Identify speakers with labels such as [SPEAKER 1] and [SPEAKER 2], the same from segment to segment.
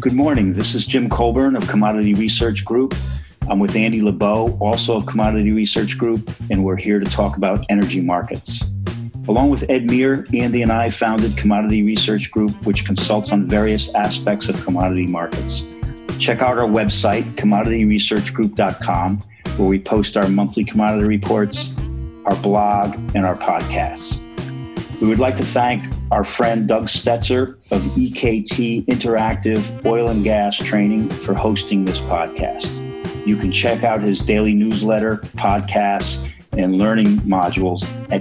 [SPEAKER 1] Good morning. This is Jim Colburn of Commodity Research Group. I'm with Andy LeBeau, also of Commodity Research Group, and we're here to talk about energy markets. Along with Ed Meir, Andy and I founded Commodity Research Group, which consults on various aspects of commodity markets. Check out our website, commodityresearchgroup.com, where we post our monthly commodity reports, our blog, and our podcasts. We would like to thank our friend Doug Stetzer of EKT Interactive Oil and Gas Training for hosting this podcast. You can check out his daily newsletter, podcasts, and learning modules at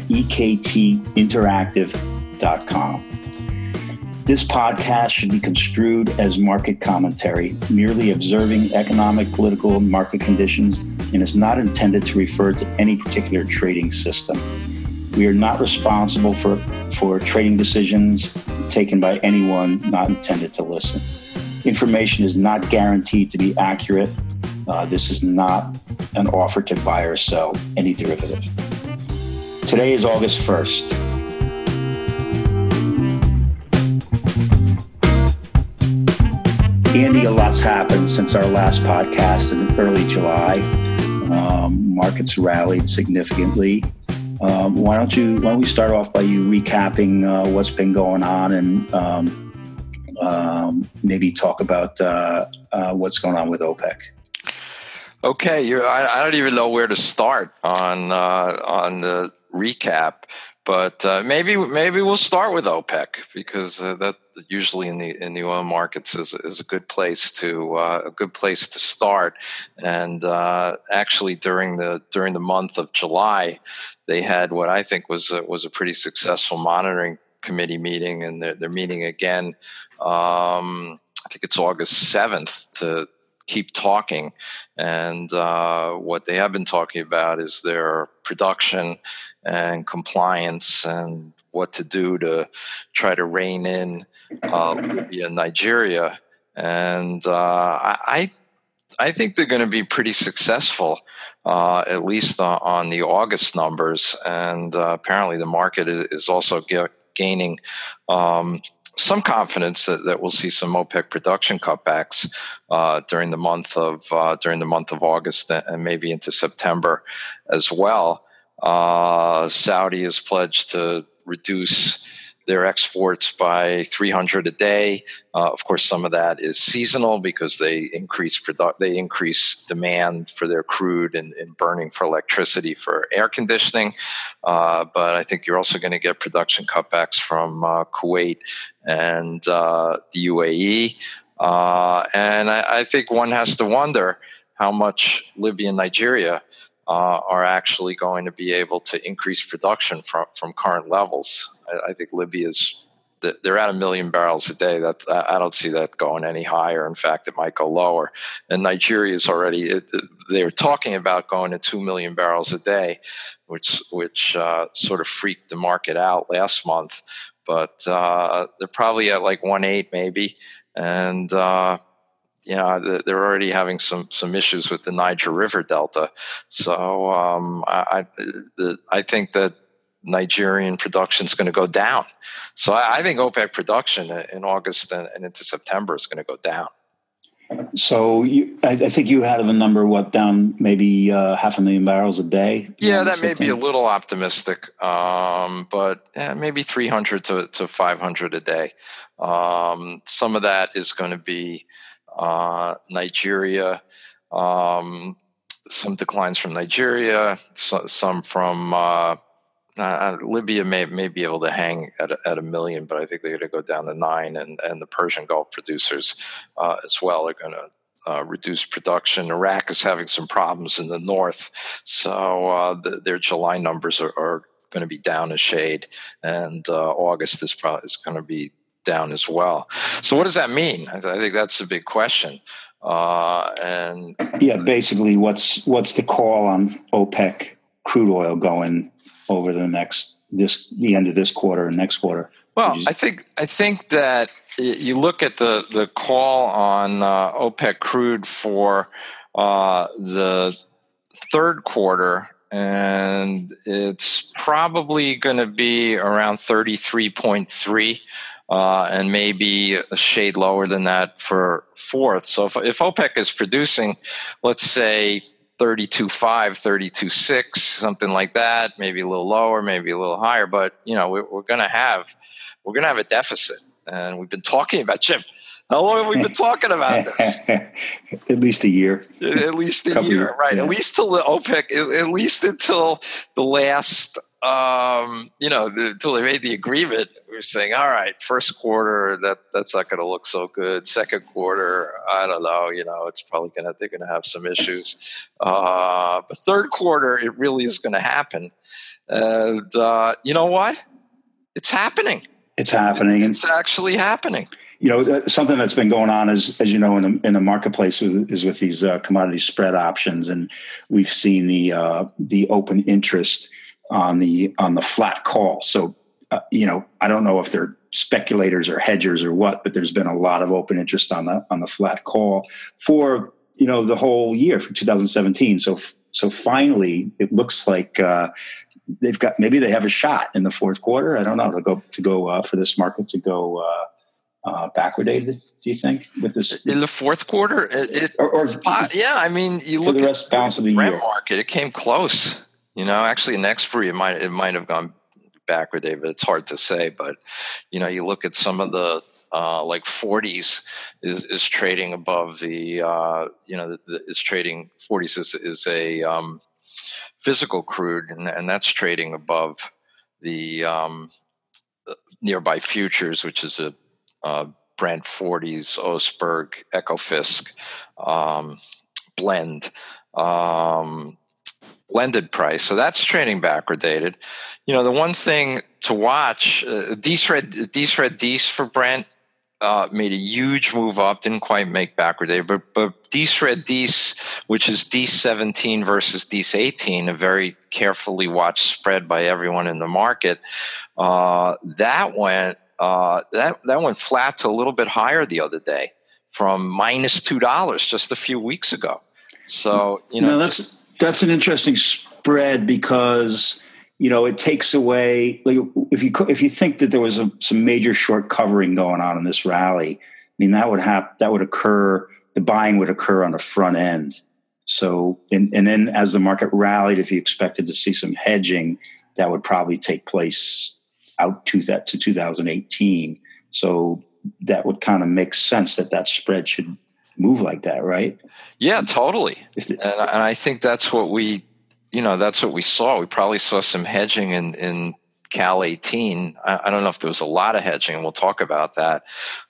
[SPEAKER 1] ektinteractive.com. This podcast should be construed as market commentary, merely observing economic, political, and market conditions, and is not intended to refer to any particular trading system. We are not responsible for trading decisions taken by anyone not intended to listen. Information is not guaranteed to be accurate. This is not an offer to buy or sell any derivative. Today is August 1st. Andy, a lot's happened since our last podcast in early July. Markets rallied significantly. Why don't we start off by you recapping what's been going on and maybe talk about what's going on with OPEC.
[SPEAKER 2] Okay, I don't even know where to start on the recap, but maybe we'll start with OPEC because that usually in the oil markets is a good place to start. And actually, during the month of July, they had what I think was a pretty successful monitoring committee meeting, and they're meeting again. I think it's August 7th to keep talking, and what they have been talking about is their production and compliance and what to do to try to rein in Libya and Nigeria. And I think they're going to be pretty successful, at least on the August numbers. And apparently the market is also gaining some confidence that we'll see some OPEC production cutbacks during the month of August and maybe into September as well. Saudi has pledged to reduce their exports by 300 a day. Of course, some of that is seasonal because they increase demand for their crude and burning for electricity for air conditioning. But I think you're also going to get production cutbacks from Kuwait and the UAE. And I think one has to wonder how much Libya and Nigeria are actually going to be able to increase production from current levels. I think they're at 1 million barrels a day. That I don't see that going any higher. In fact, it might go lower. And Nigeria is already, they were talking about going to 2 million barrels a day, which sort of freaked the market out last month. But they're probably at like 1.8 maybe. And they're already having some issues with the Niger River Delta. So I think that Nigerian production is going to go down. So I think OPEC production in August and into September is going to go down.
[SPEAKER 1] So I think you had a number, down maybe 500,000 barrels a day?
[SPEAKER 2] Yeah, that may be a little optimistic, but maybe 300 to 500 a day. Some of that is going to be Nigeria, some declines from Nigeria, some from Libya may be able to hang at 1 million, but I think they're going to go down to 9, and the Persian Gulf producers as well are going to reduce production. Iraq is having some problems in the north, so their July numbers are going to be down a shade, and August is going to be down as well. So what does that mean? I think that's a big question.
[SPEAKER 1] Basically, what's the call on OPEC crude oil going over the end of this quarter and next quarter?
[SPEAKER 2] Well, I think that you look at the call on OPEC crude for the third quarter and it's probably going to be around 33.3, and maybe a shade lower than that for fourth. So if OPEC is producing, let's say 32.5, 32.6, something like that, maybe a little lower, maybe a little higher, but we're going to have a deficit, and we've been talking about, Jim. How long have we been talking about this?
[SPEAKER 1] At least a year.
[SPEAKER 2] At least a year, right? Yeah. At least till the OPEC. At least until the last, until they made the agreement. We were saying, all right, first quarter that's not going to look so good. Second quarter, I don't know. It's probably they're gonna have some issues. But third quarter, it really is going to happen. And you know what? It's happening.
[SPEAKER 1] It's happening.
[SPEAKER 2] It's actually happening.
[SPEAKER 1] Something that's been going on is, as you know, in the marketplace is with these commodity spread options, and we've seen the open interest on the flat call. So, I don't know if they're speculators or hedgers or what, but there's been a lot of open interest on the flat call for the whole year for 2017. So finally, it looks like maybe they have a shot in the fourth quarter. I don't know to go for this market to go. Backwardated, do you think, with this
[SPEAKER 2] in the fourth quarter? Yeah, I mean, you look
[SPEAKER 1] at the rest balance of the
[SPEAKER 2] Brent
[SPEAKER 1] year
[SPEAKER 2] market; it came close. Actually, in expiry, it might have gone backwardated, but it's hard to say. But you look at some of the like 40s is trading above the is trading 40s is a physical crude, and that's trading above the nearby futures, which is a Brent 40s, Oseberg, Ecofisk blended price. So that's trading backwardated. The one thing to watch, DSRED for Brent made a huge move up, didn't quite make backwardated, but DSRED, which is D17 versus D18, a very carefully watched spread by everyone in the market, that went flat to a little bit higher the other day, from minus $2 just a few weeks ago. So
[SPEAKER 1] that's an interesting spread, because it takes away, like, if you think that there was some major short covering going on in this rally, I mean, that would occur. The buying would occur on the front end. So and then as the market rallied, if you expected to see some hedging, that would probably take place out to 2018. So that would kind of make sense that spread should move like that, right?
[SPEAKER 2] Yeah, totally. And I think that's what we saw. We probably saw some hedging in Cal 18. I don't know if there was a lot of hedging, and we'll talk about that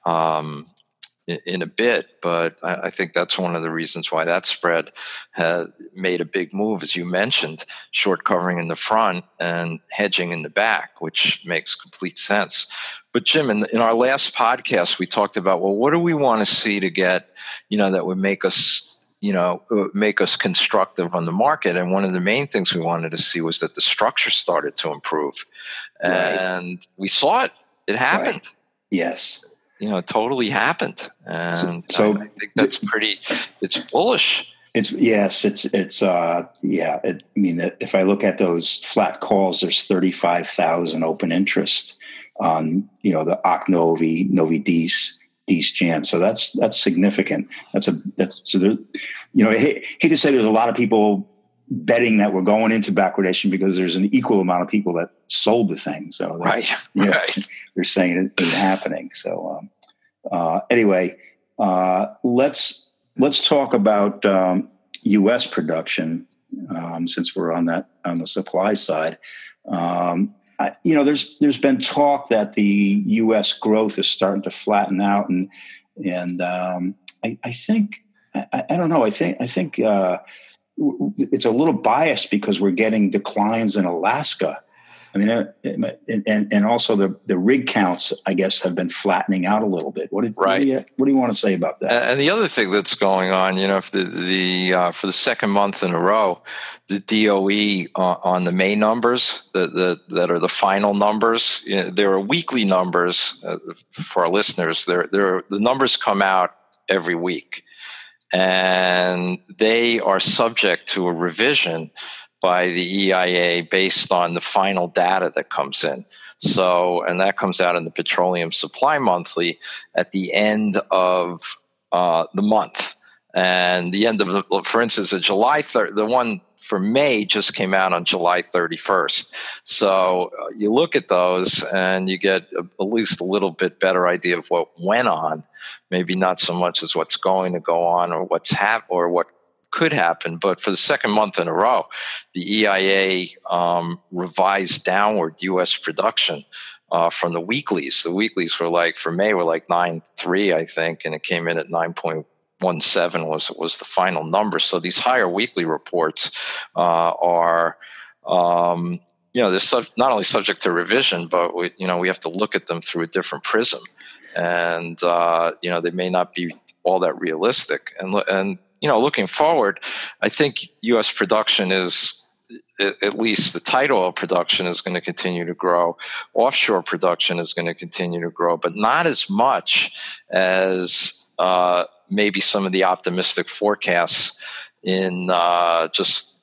[SPEAKER 2] in a bit, but I think that's one of the reasons why that spread had made a big move, as you mentioned, short covering in the front and hedging in the back, which makes complete sense. But Jim, in our last podcast, we talked about, well, what do we want to see to get, that would make us constructive on the market? And one of the main things we wanted to see was that the structure started to improve. And we saw it. It happened.
[SPEAKER 1] Right. Yes.
[SPEAKER 2] It totally happened. And so I think that's it's bullish. If I look at those flat calls, there's 35,000 open interest on, the OCK Novi Dees Jan. So that's significant. I hate to say there's a lot of people betting that we're going into backwardation, because there's an equal amount of people that sold the thing. So right.
[SPEAKER 1] They're saying it ain't happening. So anyway, let's talk about U.S. production, since we're on the supply side. There's been talk that the U.S. growth is starting to flatten out, and I think I don't know. I think it's a little biased, because we're getting declines in Alaska. I mean, and also the rig counts, I guess, have been flattening out a little bit. What do you want to say about that?
[SPEAKER 2] And the other thing that's going on, for the second month in a row, the DOE on the May numbers that are the final numbers. There are weekly numbers for our listeners. The numbers come out every week, and they are subject to a revision by the EIA based on the final data that comes in. So, and that comes out in the Petroleum Supply Monthly at the end of the month. And the end of the, for instance, the July 3rd, the one for May just came out on July 31st. So you look at those and you get at least a little bit better idea of what went on. Maybe not so much as what's going to go on or what's or what could happen. But for the second month in a row, the EIA revised downward U.S. production from the weeklies. The weeklies were like, for May, were like 9.3, I think, and it came in at 9.17 was the final number. So these higher weekly reports are, they're not only subject to revision, but we have to look at them through a different prism, and they may not be all that realistic. And looking forward, I think U.S. production is, at least the tight oil production is going to continue to grow. Offshore production is going to continue to grow, but not as much as maybe some of the optimistic forecasts in just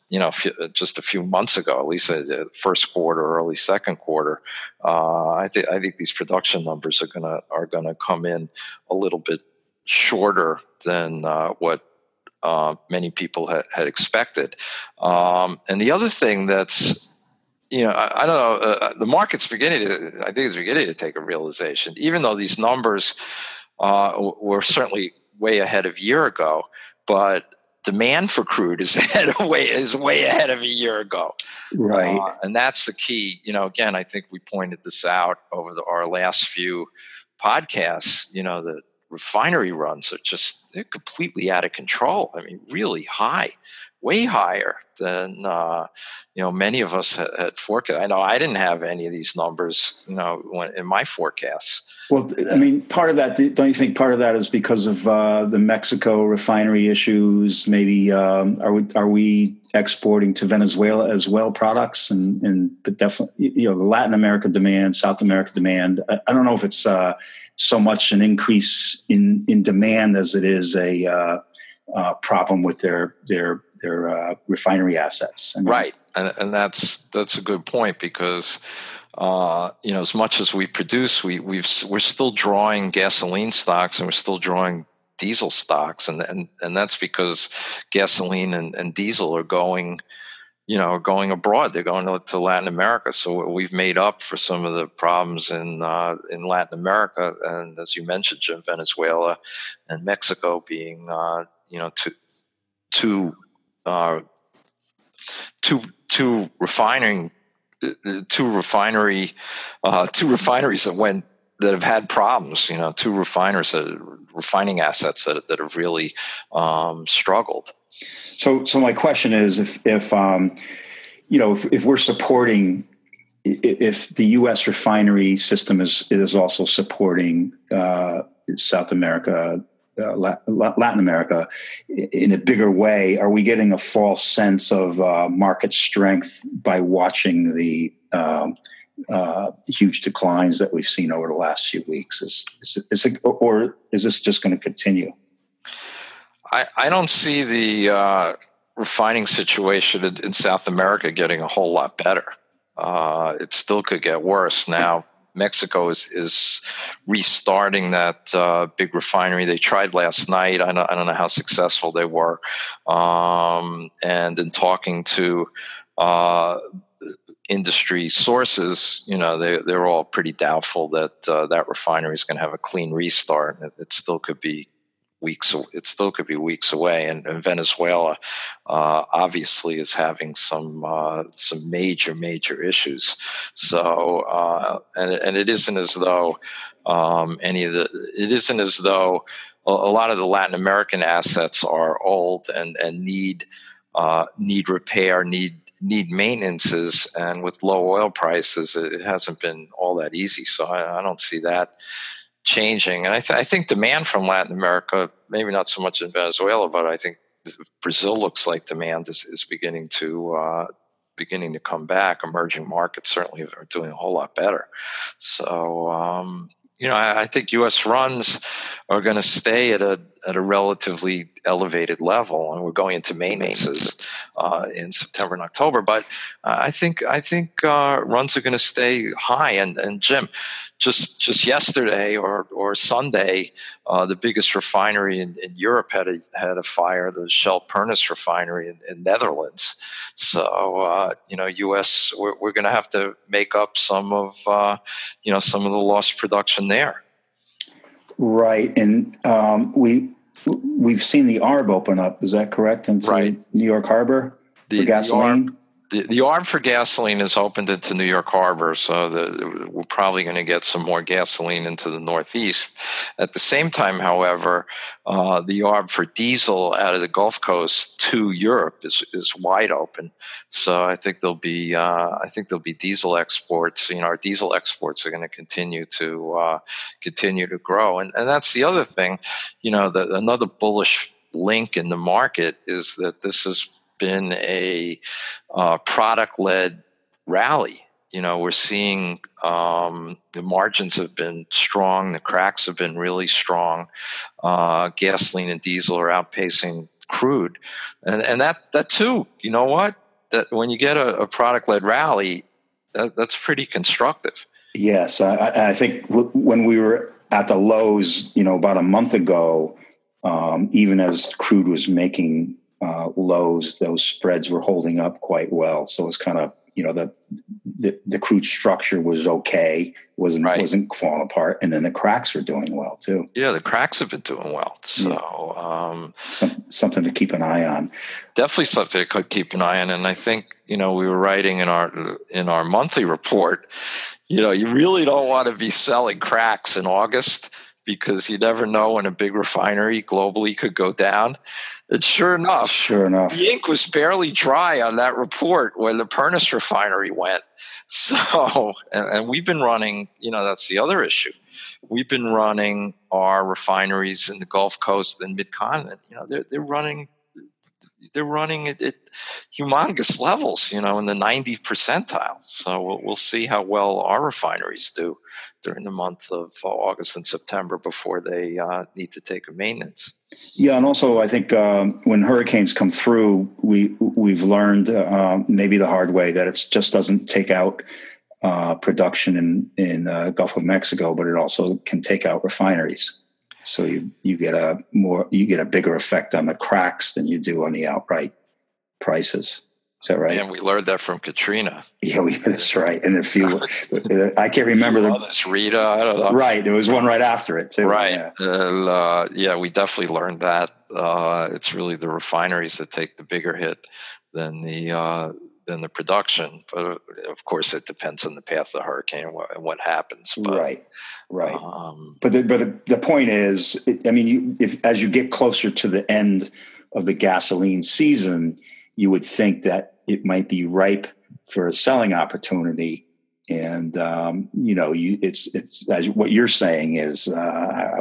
[SPEAKER 2] a few months ago, at least first quarter, early second quarter. I think these production numbers are gonna come in a little bit shorter than what many people had expected. And the other thing that's, I don't know, the market's beginning to take a realization, even though these numbers were certainly way ahead of a year ago, but demand for crude is way ahead of a year ago.
[SPEAKER 1] Right.
[SPEAKER 2] And that's the key. Again, I think we pointed this out over our last few podcasts. The refinery runs they're completely out of control. I mean, really high, way higher than many of us had forecast. I know I didn't have any of these numbers, in my forecasts.
[SPEAKER 1] Well, I mean, part of that, don't you think part of that is because of the Mexico refinery issues? Maybe are we exporting to Venezuela as well products, but definitely the Latin America demand, South America demand. I don't know if it's so much an increase in demand as it is a problem with their refinery assets.
[SPEAKER 2] Right, and that's a good point, because as much as we produce, we're still drawing gasoline stocks and we're still drawing diesel stocks, and that's because gasoline and diesel are going abroad. They're going to Latin America. So we've made up for some of the problems in Latin America, and as you mentioned, Jim, Venezuela and Mexico being two refineries that have had problems. Two refining assets that have really struggled.
[SPEAKER 1] So my question is, if we're supporting, if the U.S. refinery system is also supporting South America, Latin America in a bigger way, are we getting a false sense of market strength by watching the huge declines that we've seen over the last few weeks? Or is this just going to continue?
[SPEAKER 2] I don't see the refining situation in South America getting a whole lot better. It still could get worse. Now, Mexico is restarting that big refinery. They tried last night. I don't know how successful they were. And in talking to industry sources, they're all pretty doubtful that that refinery is going to have a clean restart. It still could be weeks. It still could be weeks away. And Venezuela obviously is having some major issues. So and it isn't as though it isn't as though a lot of the Latin American assets are old and need repair, need maintenances, and with low oil prices, it hasn't been all that easy. So I don't see that changing. And I think demand from Latin America, maybe not so much in Venezuela, but I think Brazil looks like demand is beginning to come back. Emerging markets certainly are doing a whole lot better. So I think U.S. runs are going to stay at at a relatively elevated level, and we're going into maintenances in September and October. But I think runs are going to stay high. And Jim, just yesterday or Sunday, the biggest refinery in Europe had a fire, the Shell Pernis refinery in Netherlands. So U.S. we're going to have to make up some of some of the lost production there.
[SPEAKER 1] Right, and we've seen the ARB open up. Is that correct? Into New York Harbor for gasoline.
[SPEAKER 2] The ARB for gasoline is opened into New York Harbor, so we're probably going to get some more gasoline into the Northeast. At the same time, however, the ARB for diesel out of the Gulf Coast to Europe is wide open. So I think there'll be diesel exports. Our diesel exports are going to continue to grow, and that's the other thing. Another bullish link in the market is that this has been a product-led rally. We're seeing the margins have been strong, the cracks have been really strong. Gasoline and diesel are outpacing crude, and that too. You know what? That when you get a product-led rally, that's pretty constructive.
[SPEAKER 1] Yes, I think when we were at the lows, about a month ago, even as crude was making lows, those spreads were holding up quite well. So it's kind of, the crude structure was okay, wasn't falling apart, and then the cracks were doing well too.
[SPEAKER 2] Yeah, the cracks have been doing well. So
[SPEAKER 1] something to keep an eye on.
[SPEAKER 2] Definitely something to keep an eye on. And I think we were writing in our monthly report. You really don't want to be selling cracks in August, because you never know when a big refinery globally could go down. And sure enough, the ink was barely dry on that report when the Pernis refinery went. So, and we've been running, that's the other issue. We've been running our refineries in the Gulf Coast and Mid-Continent. They're running at humongous levels, in the 90th percentile. So we'll see how well our refineries do during the month of August and September before they need to take a maintenance.
[SPEAKER 1] Yeah, and also I think when hurricanes come through, we've learned maybe the hard way that it just doesn't take out production in Gulf of Mexico, but it also can take out refineries. So you get a bigger effect on the cracks than you do on the outright prices. Is that right?
[SPEAKER 2] And we learned that from Katrina.
[SPEAKER 1] Yeah, that's right. And a few, I can't remember
[SPEAKER 2] this Rita. I don't know.
[SPEAKER 1] Right, there was one right after it too.
[SPEAKER 2] Right. Yeah, we definitely learned that. It's really the refineries that take the bigger hit than the production. But of course, it depends on the path of the hurricane and what happens. But,
[SPEAKER 1] right. But the point is, as you get closer to the end of the gasoline season, you would think that it might be ripe for a selling opportunity. And it's as what you're saying is I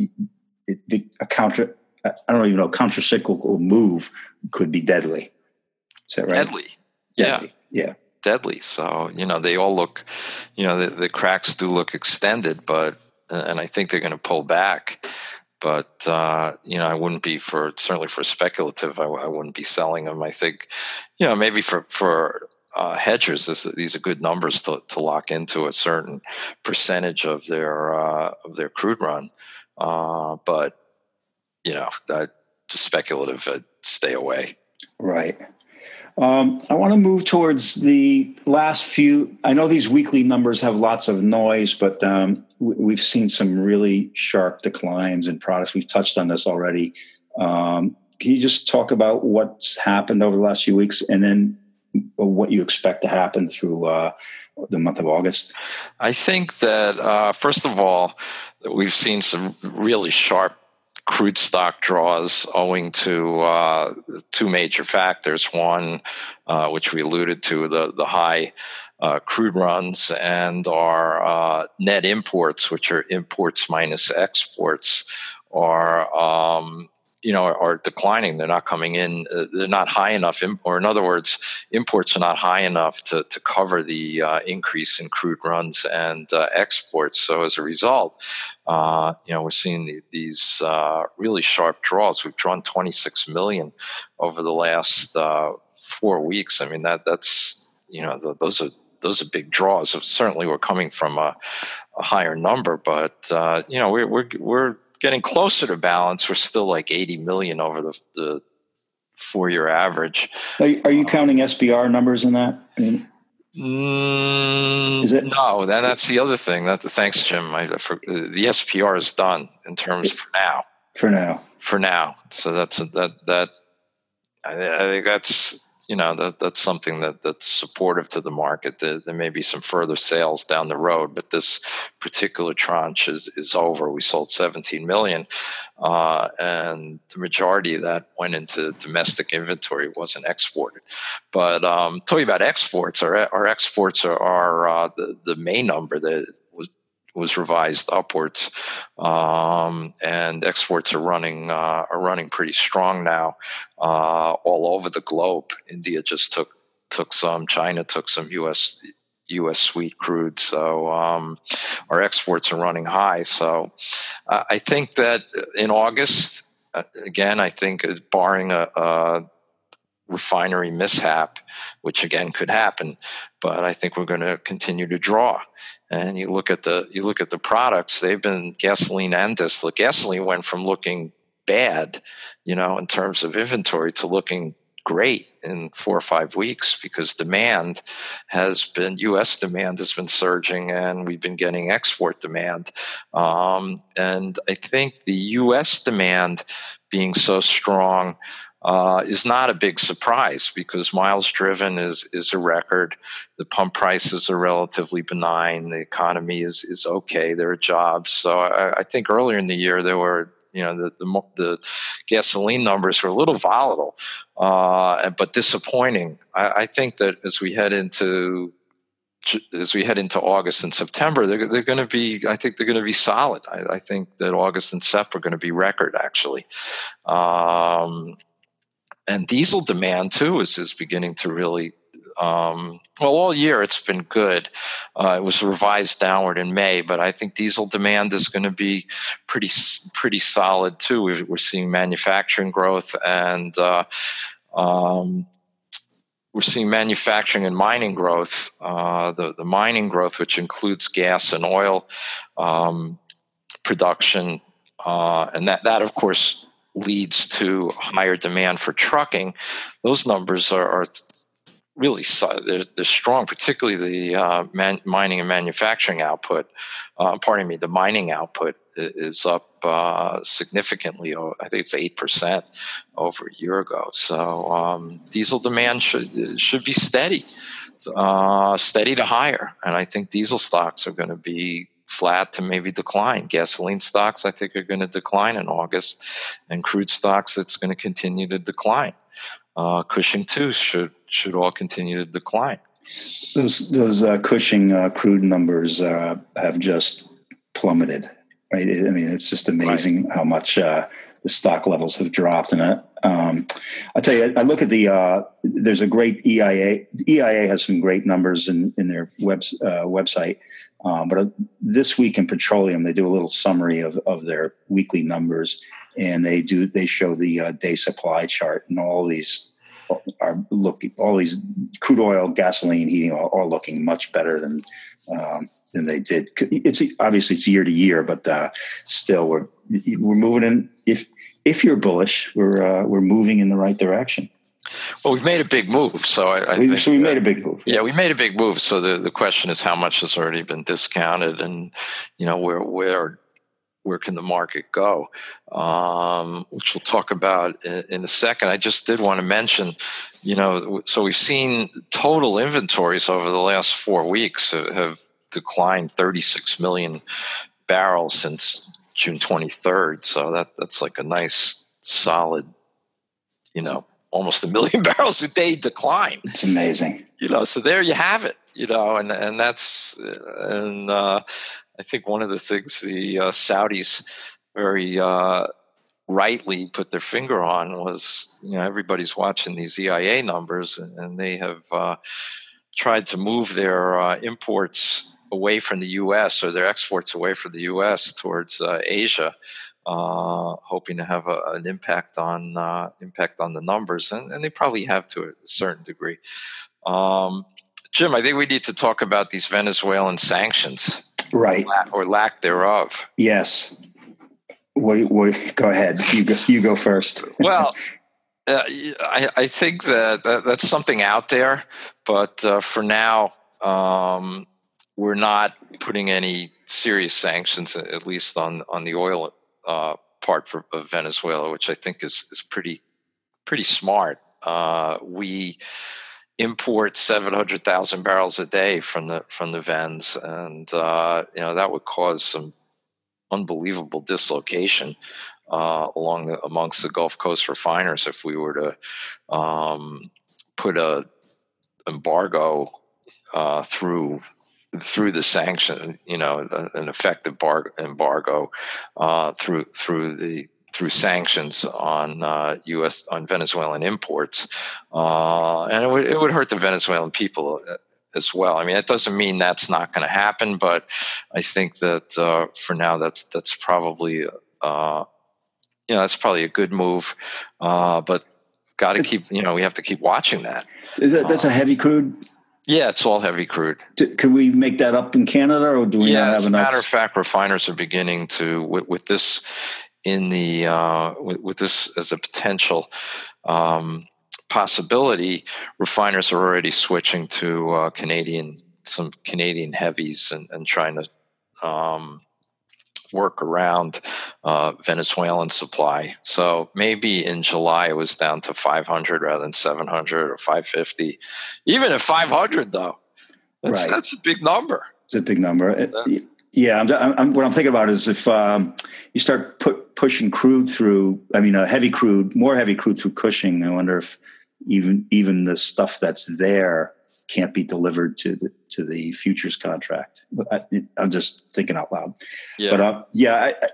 [SPEAKER 1] don't even know, countercyclical move could be deadly. Is that right?
[SPEAKER 2] Deadly.
[SPEAKER 1] Yeah.
[SPEAKER 2] Deadly. So, they all look, the cracks do look extended, and I think they're going to pull back. But, I wouldn't be certainly for speculative, I wouldn't be selling them. I think, maybe for hedgers, these are good numbers to lock into a certain percentage of their crude run. But, just speculative, I'd stay away.
[SPEAKER 1] Right. I want to move towards the last few. I know these weekly numbers have lots of noise, but we've seen some really sharp declines in products. We've touched on this already. Can you just talk about what's happened over the last few weeks, and then what you expect to happen through the month of August?
[SPEAKER 2] I think that, first of all, we've seen some really sharp crude stock draws owing to two major factors. One, which we alluded to, the high crude runs, and our net imports, which are imports minus exports, are are declining. They're not coming in. They're not high enough, or in other words, imports are not high enough to cover the increase in crude runs and exports. So as a result, we're seeing these really sharp draws. We've drawn 26 million over the last 4 weeks. I mean, that's those are big draws. Certainly, we're coming from a higher number, but we're getting closer to balance. We're still like 80 million over the 4-year average.
[SPEAKER 1] Are you counting SPR numbers in that? I mean,
[SPEAKER 2] is it? No, and that's the other thing. Thanks, Jim. The SPR is done in terms for now. For now. So that's that. I think that's that's something that's supportive to the market. There may be some further sales down the road, but this particular tranche is over. We sold 17 million, and the majority of that went into domestic inventory, wasn't exported. But talking about exports, our exports are the main number that was revised upwards, and exports are running pretty strong now, all over the globe. India just took some. China took some U.S. sweet crude. So our exports are running high. So I think that in August, again, I think barring a refinery mishap, which again could happen, but I think we're going to continue to draw. And you look at the products; they've been gasoline and distillate. Gasoline went from looking bad, in terms of inventory, to looking great in 4 or 5 weeks, because U.S. demand has been surging, and we've been getting export demand. And I think the U.S. demand being so strong is not a big surprise, because miles driven is a record. The pump prices are relatively benign. The economy is okay. There are jobs. So I think earlier in the year there were, the gasoline numbers were a little volatile, but disappointing. I think that as we head into August and September, they're going to be. I think they're going to be solid. I think that August and September are going to be record, actually. And diesel demand too is beginning to really. All year it's been good. It was revised downward in May, but I think diesel demand is going to be pretty solid too. We're seeing manufacturing growth, and we're seeing manufacturing and mining growth. The mining growth, which includes gas and oil production, and that of course leads to higher demand for trucking. Those numbers are really they're strong, particularly the mining and manufacturing output. The mining output is up significantly. I think it's 8% over a year ago. So diesel demand should be steady to higher, and I think diesel stocks are going to be flat to maybe decline. Gasoline stocks, I think, are going to decline in August, and crude stocks, it's going to continue to decline. Cushing too should all continue to decline.
[SPEAKER 1] Those Cushing crude numbers have just plummeted, right? I mean, it's just amazing how much the stock levels have dropped. And I tell you, I look at there's a great EIA. The EIA has some great numbers in their website. But this week in petroleum, they do a little summary of their weekly numbers, and they show the day supply chart, and all these crude oil, gasoline, heating oil are looking much better than they did. It's year to year, but still we're moving in. If you're bullish, we're moving in the right direction.
[SPEAKER 2] Well, we've made a big move, so
[SPEAKER 1] we made a big move.
[SPEAKER 2] Yes. Yeah, we made a big move. So the question is, how much has already been discounted, and where can the market go? Which we'll talk about in a second. I just did want to mention, so we've seen total inventories over the last 4 weeks have declined 36 million barrels since June 23rd. So that's like a nice solid, almost 1 million barrels a day decline.
[SPEAKER 1] It's amazing.
[SPEAKER 2] So there you have it, and that's, I think one of the things the Saudis very rightly put their finger on was, everybody's watching these EIA numbers, and they have tried to move their imports away from the U.S. or their exports away from the U.S. towards Asia, hoping to have an impact on the numbers, and they probably have to a certain degree. Jim, I think we need to talk about these Venezuelan sanctions,
[SPEAKER 1] right,
[SPEAKER 2] or lack thereof.
[SPEAKER 1] Yes. Go ahead. You go first.
[SPEAKER 2] Well, I think that's something out there, but for now, we're not putting any serious sanctions, at least on the oil part of Venezuela, which I think is pretty smart. We import 700,000 barrels a day from the Vens, and that would cause some unbelievable dislocation amongst the Gulf Coast refiners if we were to put a embargo through the sanction, an effective embargo through sanctions on on Venezuelan imports, and it would hurt the Venezuelan people as well. I mean, it doesn't mean that's not going to happen, but I think that for now, that's probably that's probably a good move. But got to keep, we have to keep watching that.
[SPEAKER 1] That's a heavy crude.
[SPEAKER 2] Yeah, it's all heavy crude.
[SPEAKER 1] Can we make that up in Canada, or do we not have enough?
[SPEAKER 2] As a matter of fact, refiners are beginning to with this with this as a potential possibility. Refiners are already switching to some Canadian heavies and trying to work around Venezuelan supply. So maybe in July it was down to 500 rather than 700 or 550. Even at 500, though, that's a big number.
[SPEAKER 1] It's a big number. Yeah, what I'm thinking about is if you start pushing crude through, more heavy crude through Cushing, I wonder if even the stuff that's there can't be delivered to the futures contract. I'm just thinking out loud. Yeah. But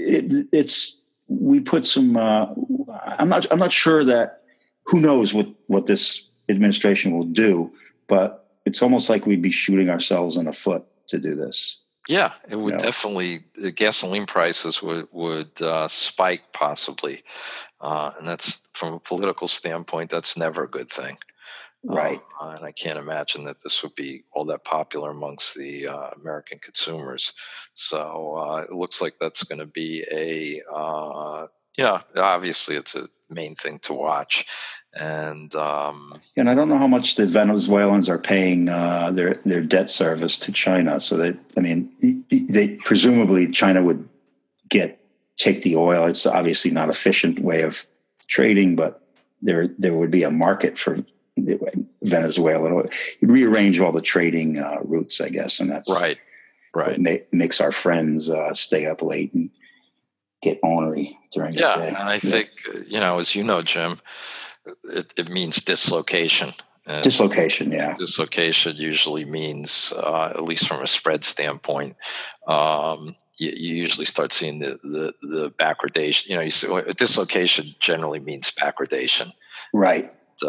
[SPEAKER 1] we put some. I'm not sure that. Who knows what this administration will do? But it's almost like we'd be shooting ourselves in the foot to do this.
[SPEAKER 2] Yeah, it would definitely. The gasoline prices would spike possibly, and that's, from a political standpoint, that's never a good thing.
[SPEAKER 1] Right.
[SPEAKER 2] And I can't imagine that this would be all that popular amongst the American consumers. So it looks like that's going to be obviously it's a main thing to watch. And
[SPEAKER 1] and I don't know how much the Venezuelans are paying their debt service to China. So they presumably China would take the oil. It's obviously not an efficient way of trading, but there would be a market for Venezuela. You'd rearrange all the trading routes, I guess, and that's
[SPEAKER 2] right.
[SPEAKER 1] Makes our friends stay up late and get ornery during the day.
[SPEAKER 2] Yeah, and I think as you know, Jim, it means dislocation. And
[SPEAKER 1] dislocation, yeah.
[SPEAKER 2] Dislocation usually means, at least from a spread standpoint, you usually start seeing the backwardation. You see, dislocation generally means backwardation.
[SPEAKER 1] Right.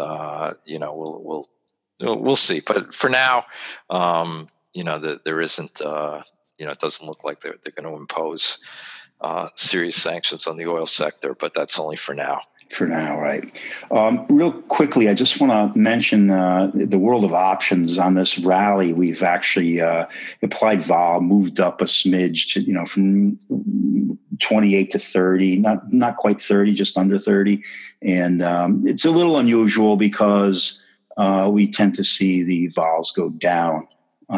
[SPEAKER 2] We'll see. But for now, there isn't. It doesn't look like they're going to impose serious sanctions on the oil sector. But that's only for now.
[SPEAKER 1] For now, right. Real quickly, I just want to mention the world of options on this rally. We've actually applied vol moved up a smidge to, from 28 to 30, not quite 30, just under 30. And it's a little unusual because we tend to see the vols go down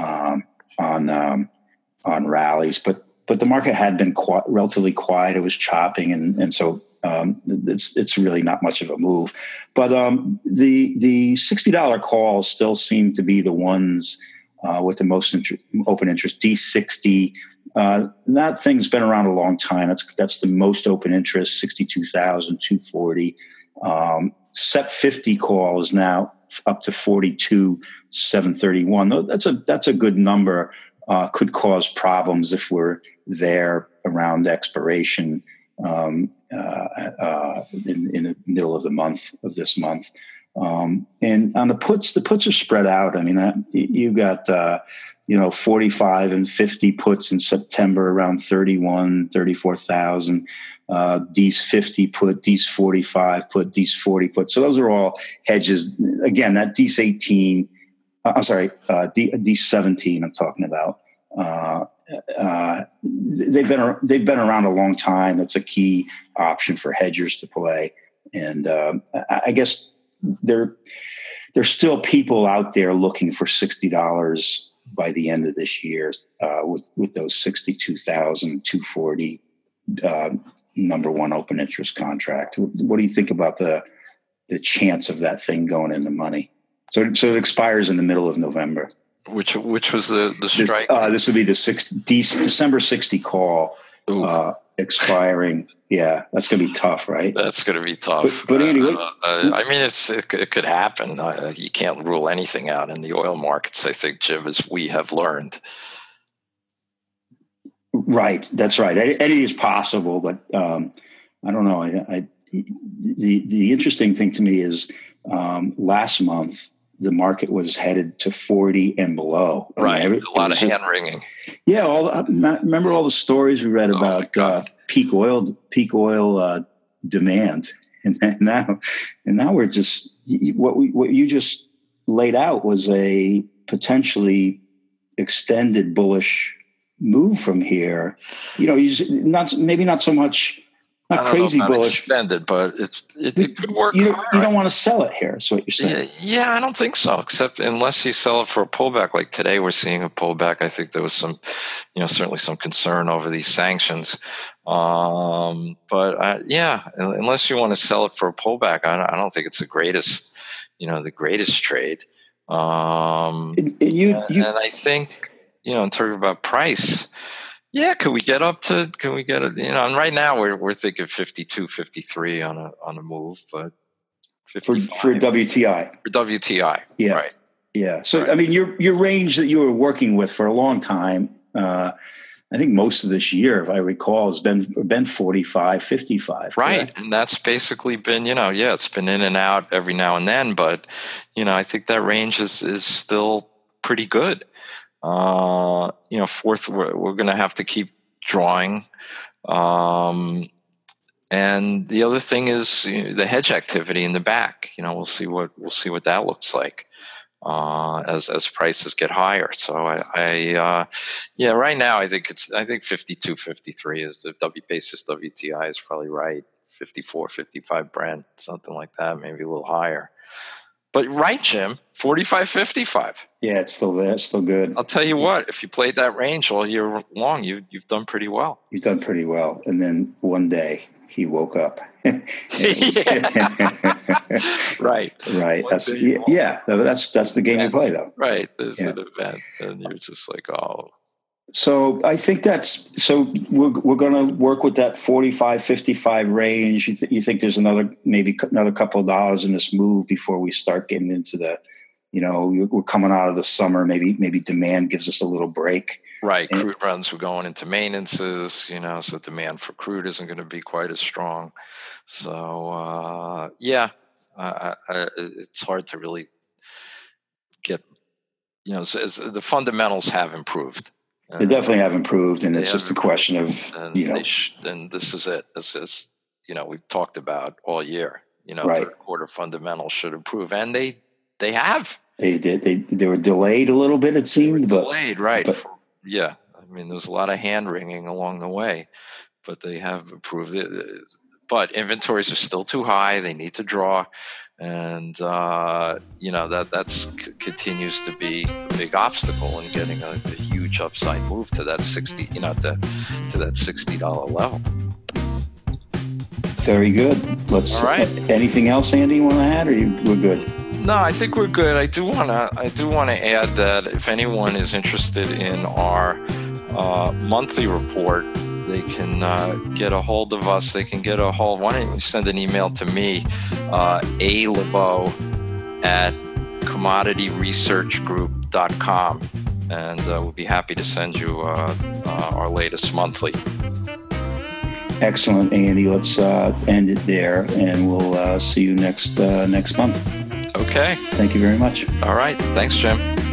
[SPEAKER 1] on rallies, but the market had been relatively quiet. It was chopping, and so it's really not much of a move. But the $60 calls still seem to be the ones with the most open interest. D60, that thing's been around a long time. That's the most open interest, 62,240. SEP 50 call is now up to 42,731. That's a good number. Could cause problems if we're there around expiration. in the middle of this month. And on the puts are spread out. I mean, you got 45 and 50 puts in September around 34,000. D's 50 put, D's 45 put, D's 40 put. So those are all hedges. Again, that D's 18. D's 17. I'm talking about. They've been around a long time. That's a key option for hedgers to play. And I guess there's still people out there looking for $60 by the end of this year with those 62,240 number one open interest contract. What do you think about the chance of that thing going into money? So it expires in the middle of November.
[SPEAKER 2] Which was the strike?
[SPEAKER 1] This would be the December 60 call expiring. Yeah, that's going to be tough, right?
[SPEAKER 2] That's going to be tough.
[SPEAKER 1] But anyway,
[SPEAKER 2] I mean, it could happen. You can't rule anything out in the oil markets, I think, Jim, as we have learned.
[SPEAKER 1] Right, that's right. Anything is possible, but I don't know. The interesting thing to me is last month the market was headed to 40 and below.
[SPEAKER 2] Right, a lot of hand wringing.
[SPEAKER 1] Yeah, remember all the stories we read about peak oil demand, and now we're just what you just laid out was a potentially extended bullish move from here. Not so much. Not crazy bullish.
[SPEAKER 2] Extended, but it could work.
[SPEAKER 1] You don't want to sell it here, is what you're saying.
[SPEAKER 2] Yeah, I don't think so. Except unless you sell it for a pullback, like today we're seeing a pullback. I think there was some, certainly some concern over these sanctions. But unless you want to sell it for a pullback, I don't think it's the greatest trade. And I think in terms about price. Yeah, can we get it? And right now we're thinking 52, 53 on a move, but
[SPEAKER 1] for WTI.
[SPEAKER 2] For WTI,
[SPEAKER 1] yeah,
[SPEAKER 2] right.
[SPEAKER 1] Yeah. So right. I mean, your range that you were working with for a long time, I think most of this year, if I recall, has been 45, 55.
[SPEAKER 2] Right,
[SPEAKER 1] correct?
[SPEAKER 2] And that's basically been it's been in and out every now and then, but I think that range is still pretty good. Fourth, we're going to have to keep drawing. And the other thing is the hedge activity in the back. We'll see what that looks like as prices get higher. So right now I think 52, 53 is the basis WTI is probably right. 54, 55 Brent, something like that, maybe a little higher. But right, Jim, 45, 55.
[SPEAKER 1] Yeah, it's still there. It's still good.
[SPEAKER 2] I'll tell you what, if you played that range all year long, you've done pretty well.
[SPEAKER 1] You've done pretty well. And then one day he woke up.
[SPEAKER 2] Right.
[SPEAKER 1] That's the game you play, though.
[SPEAKER 2] Right. There's an event, and you're just like, oh.
[SPEAKER 1] So I think we're going to work with that 45, 55 range. You think there's another couple of dollars in this move before we start getting into the, we're coming out of the summer. Maybe demand gives us a little break.
[SPEAKER 2] Right. Crude runs were going into maintenances, so demand for crude isn't going to be quite as strong. So, it's hard to really get, the fundamentals have improved.
[SPEAKER 1] They definitely have improved, and it's just a question of,
[SPEAKER 2] and this is it. This is, we've talked about all year.
[SPEAKER 1] Right.
[SPEAKER 2] Third quarter fundamentals should improve, and they have.
[SPEAKER 1] They did. They were delayed a little bit, it seemed.
[SPEAKER 2] Delayed, right? I mean, there's a lot of hand wringing along the way, but they have improved. But inventories are still too high. They need to draw, and that's continues to be a big obstacle in getting a huge upside move to that 60, to that $60 level.
[SPEAKER 1] Very good. All right. Anything else, Andy, you want to add, or we're good?
[SPEAKER 2] No, I think we're good. I do want to add that if anyone is interested in our monthly report, they can get a hold of us. They can get a hold. Why don't you send an email to me, alebo@commodityresearchgroup.com, and we'll be happy to send you our latest monthly.
[SPEAKER 1] Excellent, Andy. Let's end it there, and we'll see you next month.
[SPEAKER 2] Okay.
[SPEAKER 1] Thank you very much.
[SPEAKER 2] All right. Thanks, Jim.